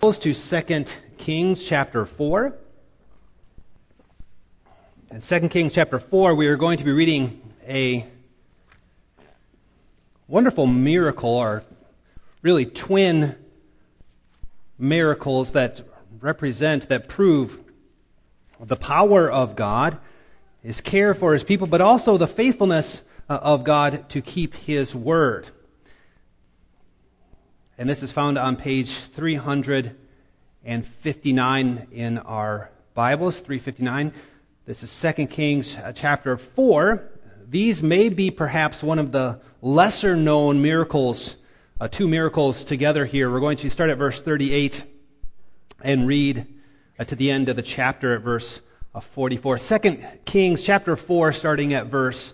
Bibles to 2 Kings chapter 4. In 2 Kings chapter 4, we are going to be reading a wonderful miracle, or really twin miracles that prove the power of God, His care for His people, but also the faithfulness of God to keep His word. And this is found on page 359 in our Bibles, 359. This is 2 Kings chapter 4. These may be perhaps one of the lesser known miracles, two miracles together here. We're going to start at verse 38 and read to the end of the chapter at verse 44. 2 Kings chapter 4, starting at verse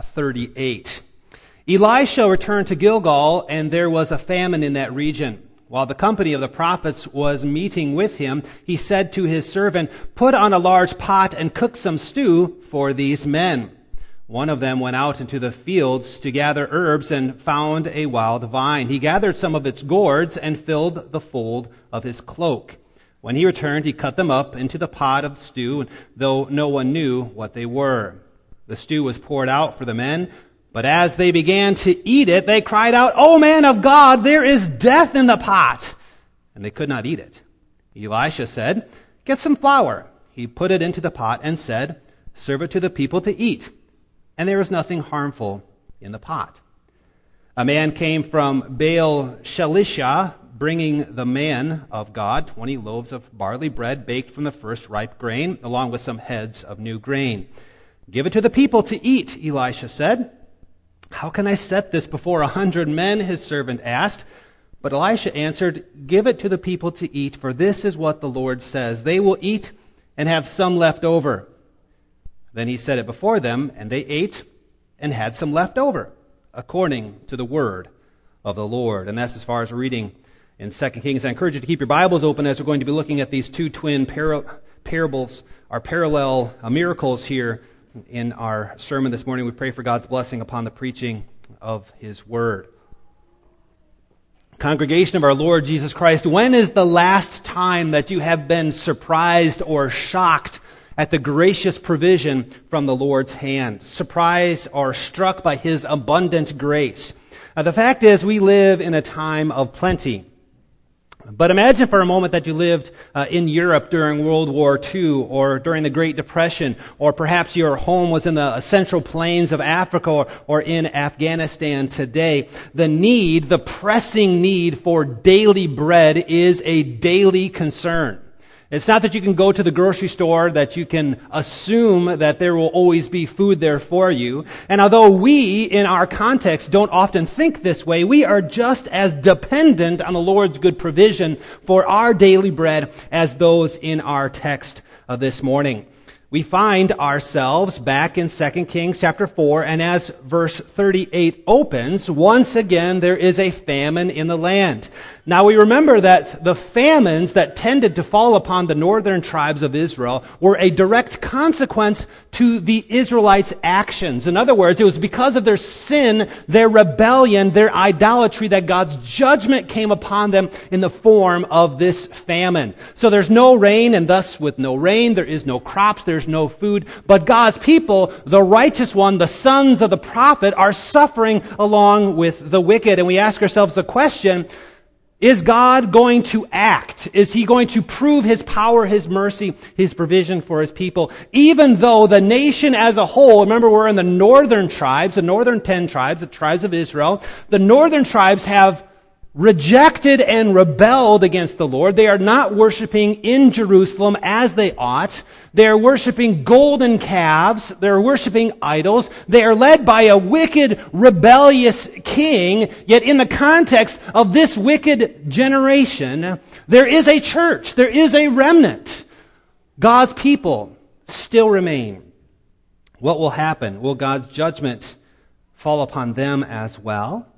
38. Elisha returned to Gilgal, and there was a famine in that region. While the company of the prophets was meeting with him, he said to his servant, "Put on a large pot and cook some stew for these men." One of them went out into the fields to gather herbs and found a wild vine. He gathered some of its gourds and filled the fold of his cloak. When he returned, he cut them up into the pot of stew, though no one knew what they were. The stew was poured out for the men, but as they began to eat it, they cried out, "O man of God, there is death in the pot!" And they could not eat it. Elisha said, "Get some flour." He put it into the pot and said, "Serve it to the people to eat." And there was nothing harmful in the pot. A man came from Baal Shalisha, bringing the man of God 20 loaves of barley bread baked from the first ripe grain, along with some heads of new grain. "Give it to the people to eat," Elisha said. "How can I set this before 100 men?" his servant asked. But Elisha answered, "Give it to the people to eat, for this is what the Lord says. They will eat and have some left over." Then he set it before them, and they ate and had some left over, according to the word of the Lord. And that's as far as reading in 2 Kings. I encourage you to keep your Bibles open as we're going to be looking at these two twin parables, our parallel miracles here in our sermon this morning. We pray for God's blessing upon the preaching of His word. Congregation of our Lord Jesus Christ, when is the last time that you have been surprised or shocked at the gracious provision from the Lord's hand? Surprised or struck by His abundant grace? The fact is, we live in a time of plenty. But imagine for a moment that you lived in Europe during World War II or during the Great Depression, or perhaps your home was in the central plains of Africa or in Afghanistan today. The pressing need for daily bread is a daily concern. It's not that you can go to the grocery store, that you can assume that there will always be food there for you. And although we, in our context, don't often think this way, we are just as dependent on the Lord's good provision for our daily bread as those in our text this morning. We find ourselves back in 2 Kings chapter 4, and as verse 38 opens, once again there is a famine in the land. Now we remember that the famines that tended to fall upon the northern tribes of Israel were a direct consequence to the Israelites' actions. In other words, it was because of their sin, their rebellion, their idolatry, that God's judgment came upon them in the form of this famine. So there's no rain, and thus with no rain, there is no crops, there's no food. But God's people, the righteous one, the sons of the prophet, are suffering along with the wicked. And we ask ourselves the question, is God going to act? Is He going to prove His power, His mercy, His provision for His people? Even though the nation as a whole, remember we're in the northern tribes, the northern 10 tribes, the tribes of Israel, the northern tribes have rejected and rebelled against the Lord. They are not worshiping in Jerusalem as they ought. They are worshiping golden calves. They are worshiping idols. They are led by a wicked, rebellious king. Yet in the context of this wicked generation, there is a church. There is a remnant. God's people still remain. What will happen? Will God's judgment fall upon them as well?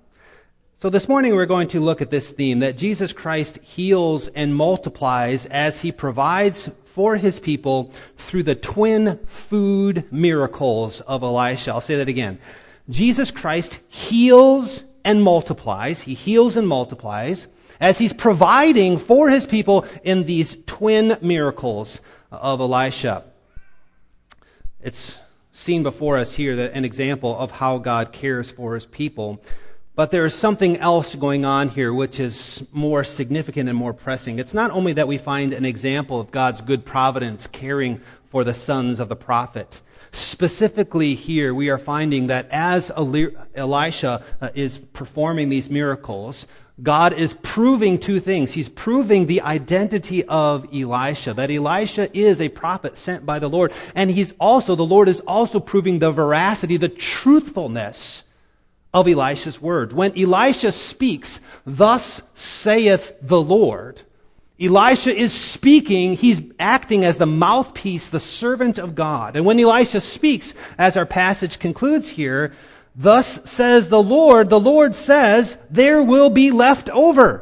So this morning we're going to look at this theme, that Jesus Christ heals and multiplies as He provides for His people through the twin food miracles of Elisha. I'll say that again. Jesus Christ heals and multiplies. He heals and multiplies as he's providing for his people in these twin miracles of Elisha. It's seen before us here that an example of how God cares for his people. But there is something else going on here which is more significant and more pressing. It's not only that we find an example of God's good providence caring for the sons of the prophet. Specifically here, we are finding that as Elisha is performing these miracles, God is proving two things. He's proving the identity of Elisha, that Elisha is a prophet sent by the Lord. And the Lord is also proving the veracity, the truthfulness of Elisha's word. When Elisha speaks, "Thus saith the Lord," Elisha is speaking, he's acting as the mouthpiece, the servant of God. And when Elisha speaks, as our passage concludes here, "Thus says the Lord says, there will be left over."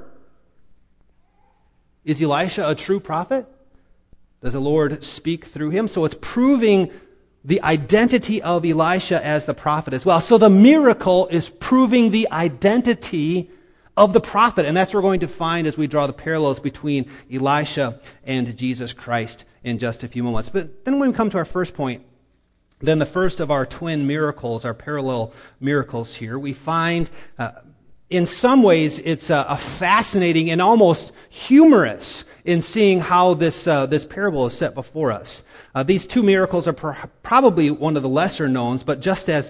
Is Elisha a true prophet? Does the Lord speak through him? So it's proving the identity of Elisha as the prophet as well. So the miracle is proving the identity of the prophet. And that's what we're going to find as we draw the parallels between Elisha and Jesus Christ in just a few moments. But then when we come to our first point, then the first of our twin miracles, our parallel miracles here, we find in some ways it's a fascinating and almost humorous in seeing how this parable is set before us. These two miracles are probably one of the lesser knowns, but just as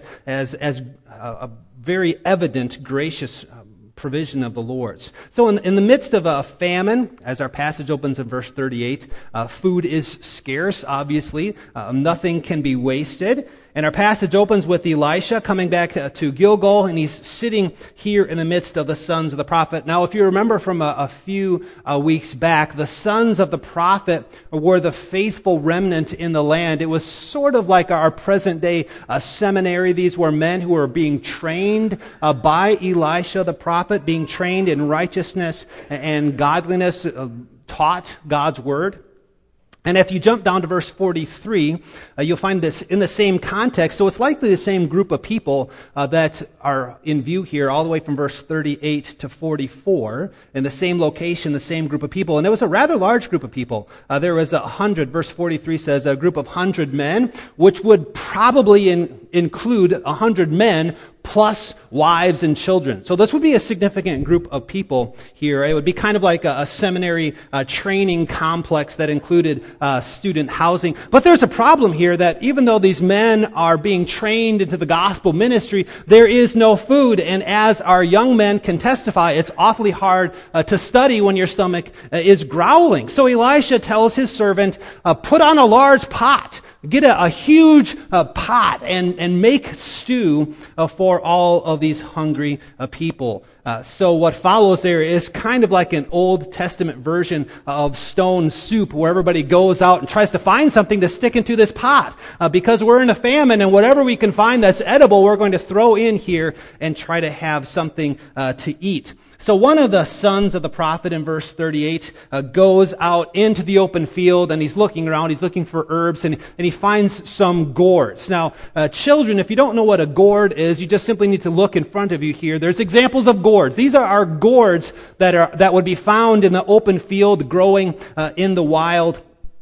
a very evident, gracious provision of the Lord's. So in the midst of a famine, as our passage opens in verse 38, food is scarce, obviously. Nothing can be wasted. And our passage opens with Elisha coming back to Gilgal, and he's sitting here in the midst of the sons of the prophet. Now, if you remember from a few weeks back, the sons of the prophet were the faithful remnant in the land. It was sort of like our present-day seminary. These were men who were being trained by Elisha the prophet, being trained in righteousness and godliness, taught God's word. And if you jump down to verse 43, you'll find this in the same context. So it's likely the same group of people that are in view here, all the way from verse 38 to 44, in the same location, the same group of people. And it was a rather large group of people. There was 100, verse 43 says, a group of 100 men, which would probably include 100 men plus wives and children. So this would be a significant group of people here. It would be kind of like a seminary training complex that included student housing. But there's a problem here that even though these men are being trained into the gospel ministry, there is no food. And as our young men can testify, it's awfully hard to study when your stomach is growling. So Elisha tells his servant, put on a large pot. Get a huge pot and make stew for all of these hungry people. So what follows there is kind of like an Old Testament version of stone soup, where everybody goes out and tries to find something to stick into this pot. Because we're in a famine, and whatever we can find that's edible, we're going to throw in here and try to have something to eat. So one of the sons of the prophet in verse 38 goes out into the open field, and he's looking around, he's looking for herbs, and he finds some gourds. Now, children, if you don't know what a gourd is, you just simply need to look in front of you here. There's examples of gourds. These are our gourds that would be found in the open field, growing in the wild.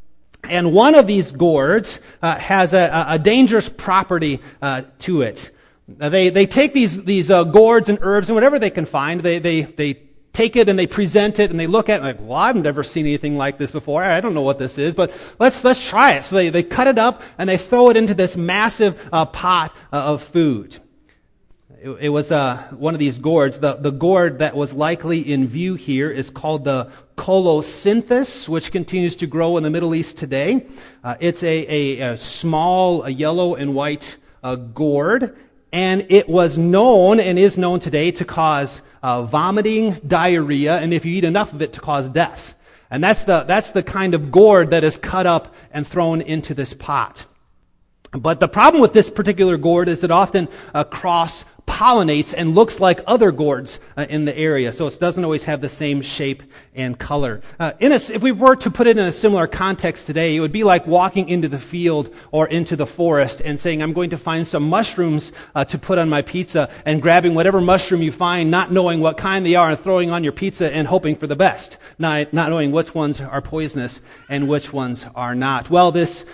And one of these gourds has a dangerous property to it. They take these gourds and herbs and whatever they can find. They take it and they present it and they look at it and like, well, I've never seen anything like this before. I don't know what this is, but let's try it. So they cut it up and they throw it into this massive pot of food. It was one of these gourds. The gourd that was likely in view here is called the colocynthus, which continues to grow in the Middle East today. It's a small yellow and white gourd. And it was known and is known today to cause vomiting, diarrhea, and if you eat enough of it, to cause death. And that's the kind of gourd that is cut up and thrown into this pot. But the problem with this particular gourd is it often cross-pollinates pollinates and looks like other gourds in the area. So it doesn't always have the same shape and color. If we were to put it in a similar context today, it would be like walking into the field or into the forest and saying, I'm going to find some mushrooms to put on my pizza, and grabbing whatever mushroom you find, not knowing what kind they are, and throwing on your pizza and hoping for the best, not knowing which ones are poisonous and which ones are not. Well, this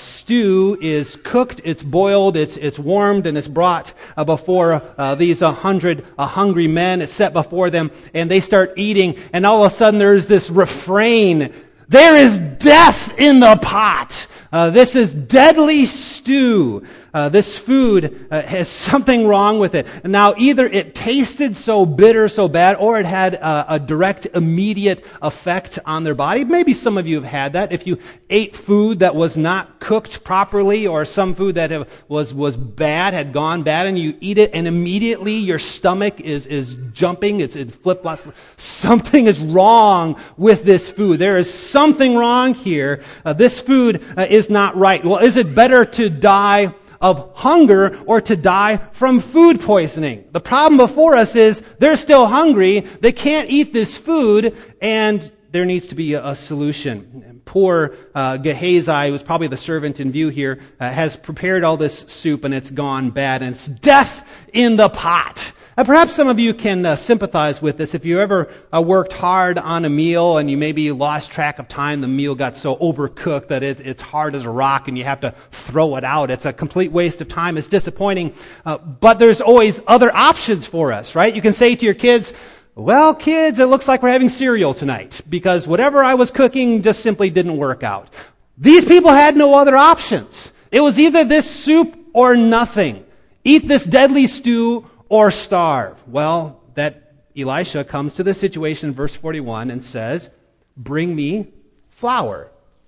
stew is cooked, it's boiled, it's warmed, and it's brought before these 100 hungry men. It's set before them, and they start eating, and all of a sudden there's this refrain, there is death in the pot. This is deadly stew. This food has something wrong with it. Now, either it tasted so bitter, so bad, or it had a direct, immediate effect on their body. Maybe some of you have had that. If you ate food that was not cooked properly, or some food that was bad, had gone bad, and you eat it, and immediately your stomach is jumping, it's flip-flops. Something is wrong with this food. There is something wrong here. This food is not right. Well, is it better to die of hunger or to die from food poisoning? The problem before us is they're still hungry, they can't eat this food, and there needs to be a solution. Poor Gehazi, who's probably the servant in view here, has prepared all this soup, and it's gone bad, and it's death in the pot. Perhaps some of you can sympathize with this. If you ever worked hard on a meal and you maybe lost track of time, the meal got so overcooked that it's hard as a rock and you have to throw it out. It's a complete waste of time. It's disappointing. But there's always other options for us, right? You can say to your kids, well, kids, it looks like we're having cereal tonight because whatever I was cooking just simply didn't work out. These people had no other options. It was either this soup or nothing. Eat this deadly stew or starve. Well, that Elisha comes to the situation in verse 41 and says, bring me flour.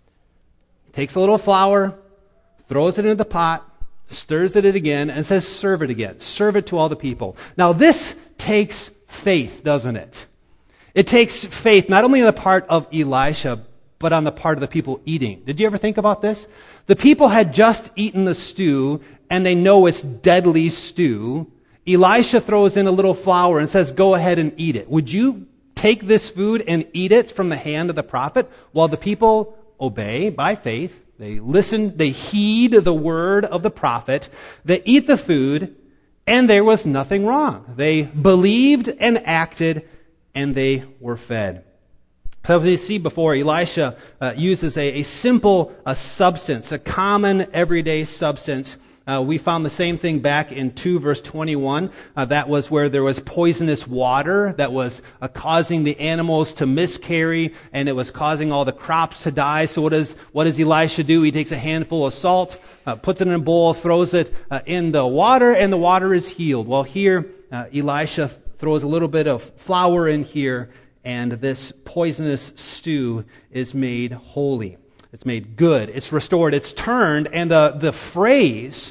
He takes a little flour, throws it into the pot, stirs it again, and says, serve it again. Serve it to all the people. Now, this takes faith, doesn't it? It takes faith, not only on the part of Elisha, but on the part of the people eating. Did you ever think about this? The people had just eaten the stew, and they know it's deadly stew. Elisha throws in a little flour and says, go ahead and eat it. Would you take this food and eat it from the hand of the prophet? While the people obey by faith, they listen, they heed the word of the prophet, they eat the food, and there was nothing wrong. They believed and acted, and they were fed. So as we see before, Elisha uses a simple substance, a common everyday substance. We found the same thing back in 2 verse 21. That was where there was poisonous water that was causing the animals to miscarry, and it was causing all the crops to die. So what does Elisha do? He takes a handful of salt, puts it in a bowl, throws it in the water, and the water is healed. Well, here Elisha throws a little bit of flour in here, and this poisonous stew is made holy. It's made good. It's restored. It's turned. And the phrase,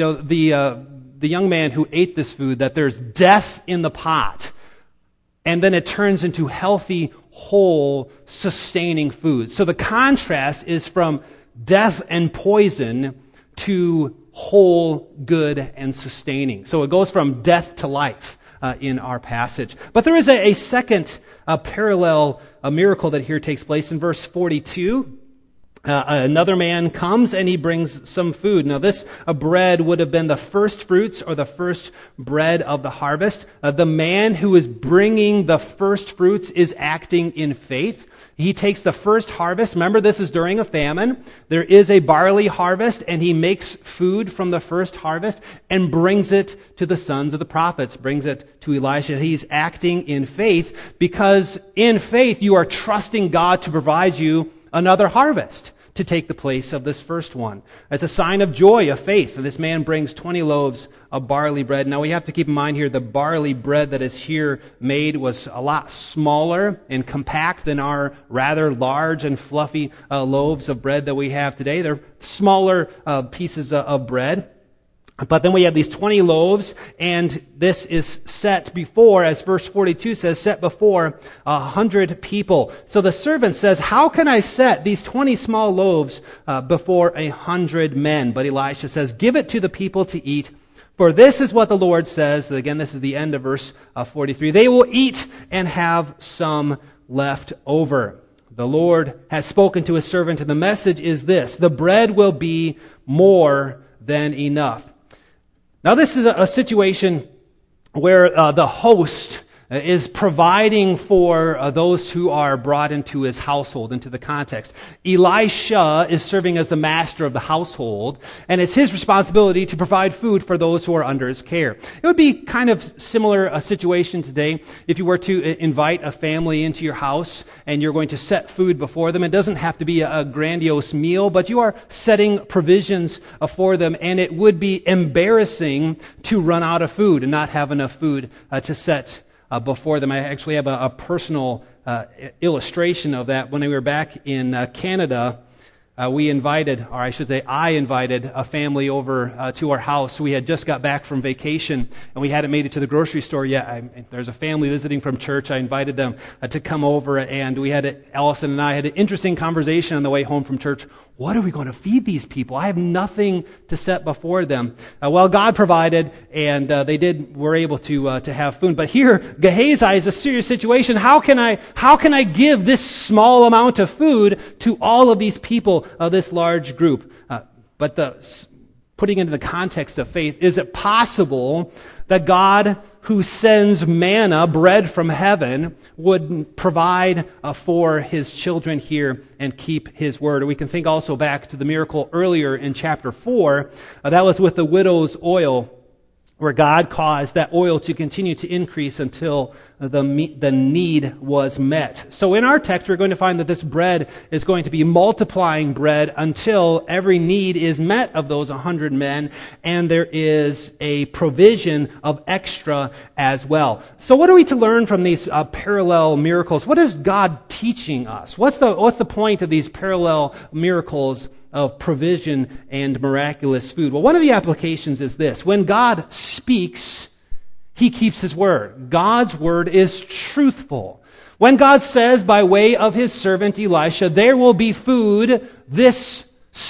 the young man who ate this food, that there's death in the pot, and then it turns into healthy, whole, sustaining food. So the contrast is from death and poison to whole, good, and sustaining. So it goes from death to life in our passage. But there is a second parallel miracle that here takes place in verse 42. Another man comes and he brings some food. Now this bread would have been the first fruits or the first bread of the harvest. The man who is bringing the first fruits is acting in faith. He takes the first harvest. Remember, this is during a famine. There is a barley harvest, and he makes food from the first harvest and brings it to the sons of the prophets, brings it to Elisha. He's acting in faith because in faith you are trusting God to provide you another harvest to take the place of this first one. It's a sign of joy, of faith. And this man brings 20 loaves of barley bread. Now we have to keep in mind here, the barley bread that is here made was a lot smaller and compact than our rather large and fluffy loaves of bread that we have today. They're smaller pieces of bread. But then we have these 20 loaves, and this is set before, as verse 42 says, set before 100 people. So the servant says, how can I set these 20 small loaves before 100 men? But Elisha says, give it to the people to eat, For this is what the Lord says." Again, this is the end of verse 43. "They will eat and have some left over. The Lord has spoken to his servant, and the message is this: the bread will be more than enough." Now, this is a situation where the host is providing for those who are brought into his household, into the context. Elisha is serving as the master of the household, and it's his responsibility to provide food for those who are under his care. It would be kind of similar a situation today if you were to invite a family into your house and you're going to set food before them. It doesn't have to be a grandiose meal, but you are setting provisions for them, and it would be embarrassing to run out of food and not have enough food to set before them. I actually have a personal illustration of that. When we were back in Canada, I invited a family over to our house. We had just got back from vacation, and we hadn't made it to the grocery store yet. There's a family visiting from church. I invited them to come over, and Allison and I had an interesting conversation on the way home from church. What are we going to feed these people? I have nothing to set before them. Well, God provided, and were able to have food. But here, Gehazi is a serious situation. How can I give this small amount of food to all of these people, this large group? But putting into the context of faith, is it possible that God, who sends manna, bread from heaven, would provide for his children here and keep his word? We can think also back to the miracle earlier in chapter 4. That was with the widow's oil, where God caused that oil to continue to increase until the need was met. So in our text, we're going to find that this bread is going to be multiplying bread until every need is met of those 100 men, and there is a provision of extra as well. So what are we to learn from these parallel miracles? What is God teaching us? What's the point of these parallel miracles of provision and miraculous food? Well, one of the applications is this: when God speaks, he keeps his word. God's word is truthful. When God says by way of his servant Elisha, "There will be food, this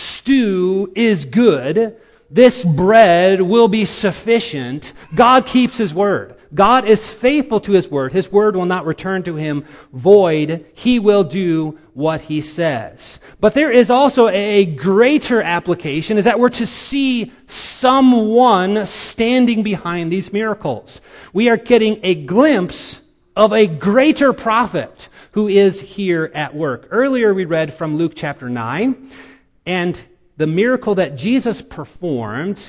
stew is good, this bread will be sufficient," God keeps his word. God is faithful to his word. His word will not return to him void. He will do what he says. But there is also a greater application, is that we're to see someone standing behind these miracles. We are getting a glimpse of a greater prophet who is here at work. Earlier we read from Luke chapter 9, and the miracle that Jesus performed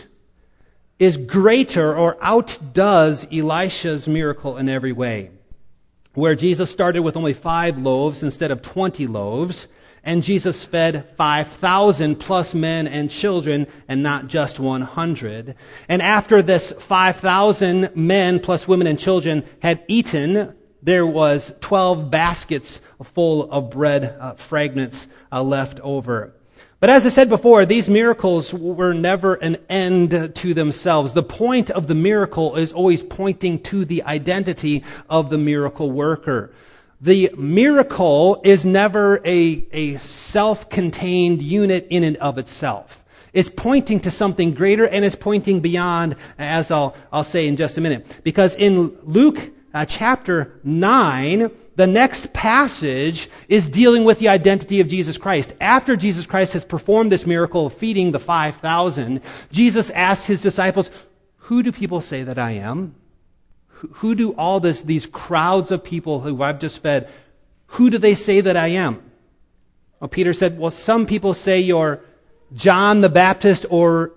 is greater or outdoes Elisha's miracle in every way. Where Jesus started with only 5 loaves instead of 20 loaves, and Jesus fed 5,000 plus men and children, and not just 100. And after this 5,000 men plus women and children had eaten, there was 12 baskets full of bread fragments left over. But as I said before, these miracles were never an end to themselves. The point of the miracle is always pointing to the identity of the miracle worker. The miracle is never a self-contained unit in and of itself. It's pointing to something greater, and it's pointing beyond, as I'll say in just a minute. Because in Luke chapter 9, the next passage is dealing with the identity of Jesus Christ. After Jesus Christ has performed this miracle of feeding the 5,000, Jesus asked his disciples, "Who do people say that I am?" Who do all these crowds of people who I've just fed, who do they say that I am? Well, Peter said, "Well, some people say you're John the Baptist or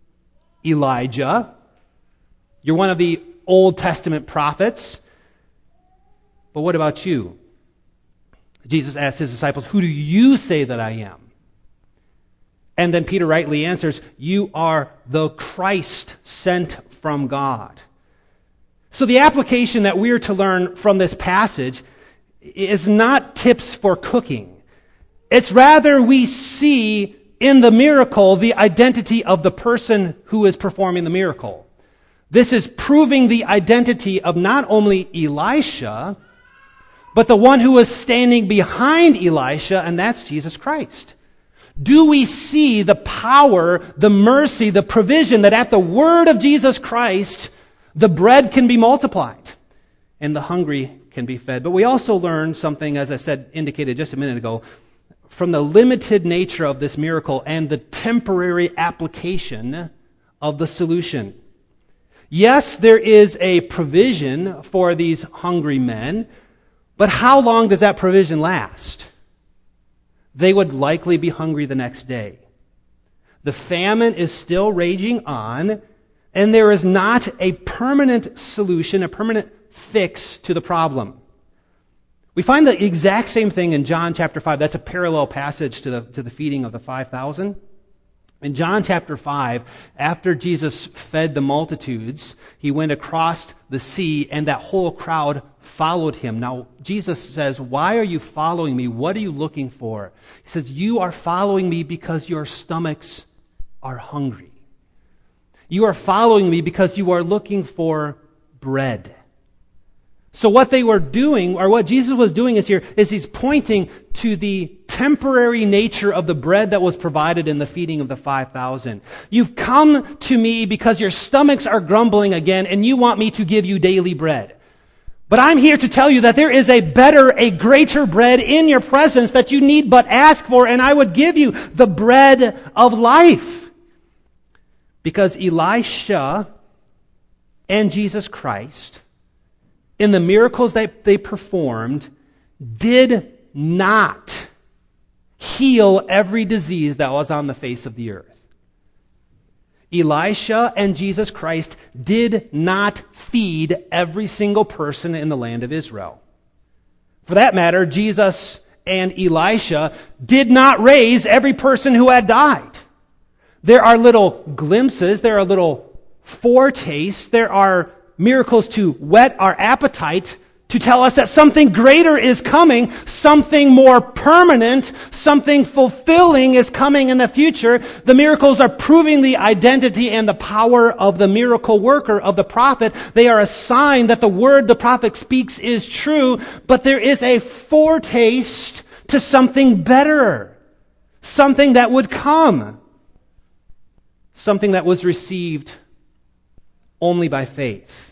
Elijah. You're one of the Old Testament prophets. But what about you?" Jesus asked his disciples, "Who do you say that I am?" And then Peter rightly answers, "You are the Christ sent from God." So the application that we're to learn from this passage is not tips for cooking. It's rather we see in the miracle the identity of the person who is performing the miracle. This is proving the identity of not only Elisha, but the one who is standing behind Elisha, and that's Jesus Christ. Do we see the power, the mercy, the provision that at the word of Jesus Christ, the bread can be multiplied and the hungry can be fed? But we also learn something, as I said, indicated just a minute ago, from the limited nature of this miracle and the temporary application of the solution. Yes, there is a provision for these hungry men, but how long does that provision last? They would likely be hungry the next day. The famine is still raging on, and there is not a permanent solution, a permanent fix to the problem. We find the exact same thing in John chapter 5. That's a parallel passage to the feeding of the 5,000. In John chapter 5, after Jesus fed the multitudes, he went across the sea and that whole crowd followed him. Now, Jesus says, "Why are you following me? What are you looking for?" He says, "You are following me because your stomachs are hungry. You are following me because you are looking for bread." So what they were doing, or what Jesus was doing is he's pointing to the temporary nature of the bread that was provided in the feeding of the 5,000. You've come to me because your stomachs are grumbling again and you want me to give you daily bread. But I'm here to tell you that there is a better, a greater bread in your presence that you need but ask for, and I would give you the bread of life. Because Elisha and Jesus Christ, in the miracles that they performed, did not heal every disease that was on the face of the earth. Elisha and Jesus Christ did not feed every single person in the land of Israel. For that matter, Jesus and Elisha did not raise every person who had died. There are little glimpses, there are little foretastes, there are miracles to whet our appetite, to tell us that something greater is coming, something more permanent, something fulfilling is coming in the future. The miracles are proving the identity and the power of the miracle worker, of the prophet. They are a sign that the word the prophet speaks is true, but there is a foretaste to something better, something that would come, something that was received only by faith.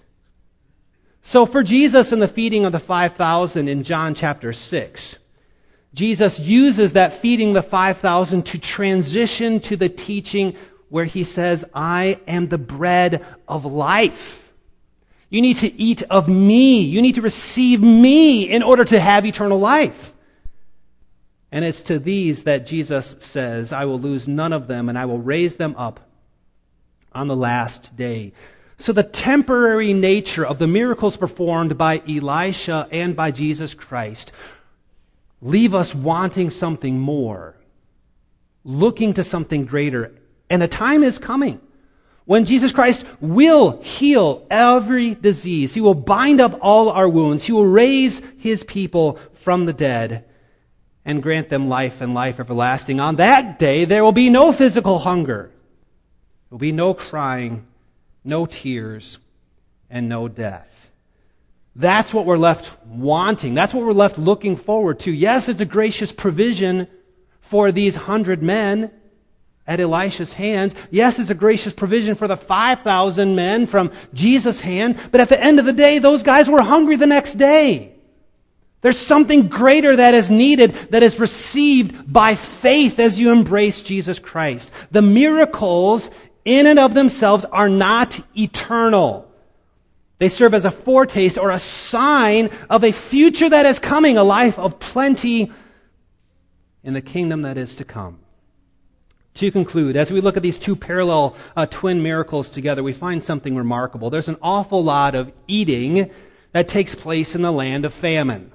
So for Jesus in the feeding of the 5,000 in John chapter 6, Jesus uses that feeding the 5,000 to transition to the teaching where he says, "I am the bread of life. You need to eat of me. You need to receive me in order to have eternal life." And it's to these that Jesus says, "I will lose none of them, and I will raise them up on the last day." So the temporary nature of the miracles performed by Elisha and by Jesus Christ leave us wanting something more, looking to something greater. And a time is coming when Jesus Christ will heal every disease. He will bind up all our wounds. He will raise his people from the dead and grant them life and life everlasting. On that day, there will be no physical hunger. There will be no crying, no tears, and no death. That's what we're left wanting. That's what we're left looking forward to. Yes, it's a gracious provision for these 100 men at Elisha's hands. Yes, it's a gracious provision for the 5,000 men from Jesus' hand. But at the end of the day, those guys were hungry the next day. There's something greater that is needed, that is received by faith as you embrace Jesus Christ. The miracles in and of themselves are not eternal. They serve as a foretaste or a sign of a future that is coming, a life of plenty in the kingdom that is to come. To conclude, as we look at these two parallel twin miracles together, we find something remarkable. There's an awful lot of eating that takes place in the land of famine.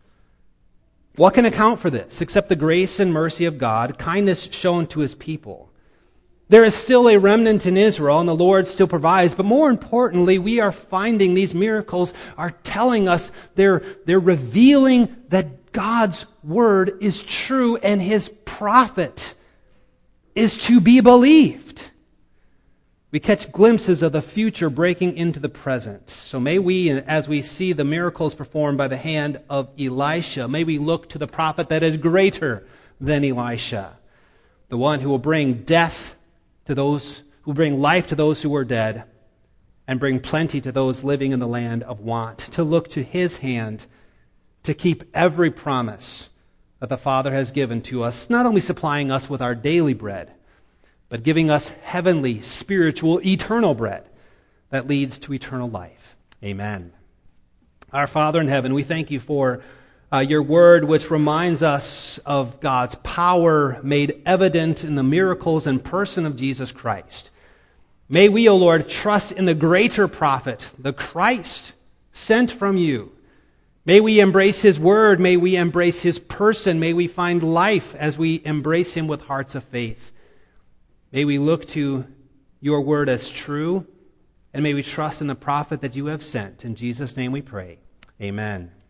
What can account for this except the grace and mercy of God, kindness shown to his people? There is still a remnant in Israel, and the Lord still provides. But more importantly, we are finding these miracles are telling us, they're revealing that God's word is true and his prophet is to be believed. We catch glimpses of the future breaking into the present. So may we, as we see the miracles performed by the hand of Elisha, may we look to the prophet that is greater than Elisha. the one who will bring death to those who bring life to those who are dead, and bring plenty to those living in the land of want, to look to his hand to keep every promise that the Father has given to us, not only supplying us with our daily bread, but giving us heavenly, spiritual, eternal bread that leads to eternal life. Amen. Our Father in heaven, we thank you for your word, which reminds us of God's power made evident in the miracles and person of Jesus Christ. May we, O Lord, trust in the greater prophet, the Christ, sent from you. May we embrace his word. May we embrace his person. May we find life as we embrace him with hearts of faith. May we look to your word as true, and may we trust in the prophet that you have sent. In Jesus' name we pray. Amen.